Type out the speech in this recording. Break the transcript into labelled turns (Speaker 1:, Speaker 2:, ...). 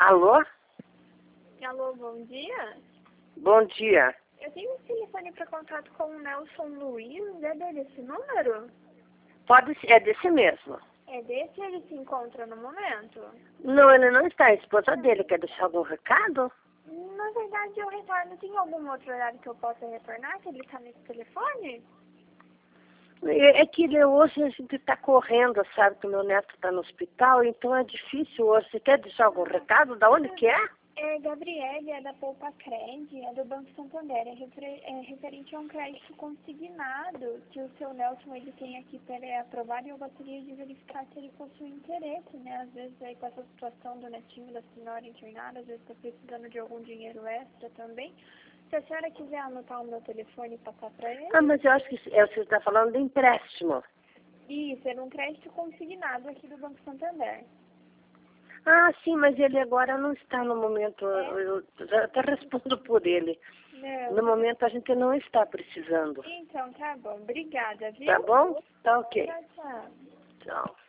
Speaker 1: Alô?
Speaker 2: Alô, bom dia.
Speaker 1: Bom dia.
Speaker 2: Eu tenho um telefone para contato com o Nelson Luiz. É dele esse número?
Speaker 1: Pode ser, é desse mesmo.
Speaker 2: É desse ele se encontra no momento?
Speaker 1: Não, ele não está. A esposa dele quer deixar algum recado?
Speaker 2: Na verdade, eu retorno. Tem algum outro horário que eu possa retornar? Que ele está nesse telefone?
Speaker 1: É que ele, hoje a gente está correndo, sabe, que o meu neto está no hospital, então é difícil hoje. Você quer deixar algum recado? Da onde que é?
Speaker 2: É Gabriele, é da Poupa Cred, é do Banco Santander. É referente a um crédito consignado que o seu Nelson ele tem aqui para aprovar, e eu gostaria de verificar se ele possui interesse, né? Às vezes aí com essa situação do netinho da senhora internada, às vezes está precisando de algum dinheiro extra também. Se a senhora quiser anotar o meu telefone e passar para ele.
Speaker 1: Ah, mas eu acho que você está falando de empréstimo.
Speaker 2: Isso, era um crédito consignado aqui do Banco Santander.
Speaker 1: Ah, sim, mas ele agora não está no momento. Eu já até respondo por ele.
Speaker 2: Não.
Speaker 1: No momento a gente não está precisando.
Speaker 2: Então, tá bom. Obrigada, viu?
Speaker 1: Tá bom? Tá ok.
Speaker 2: Tchau, tchau.
Speaker 1: Tchau.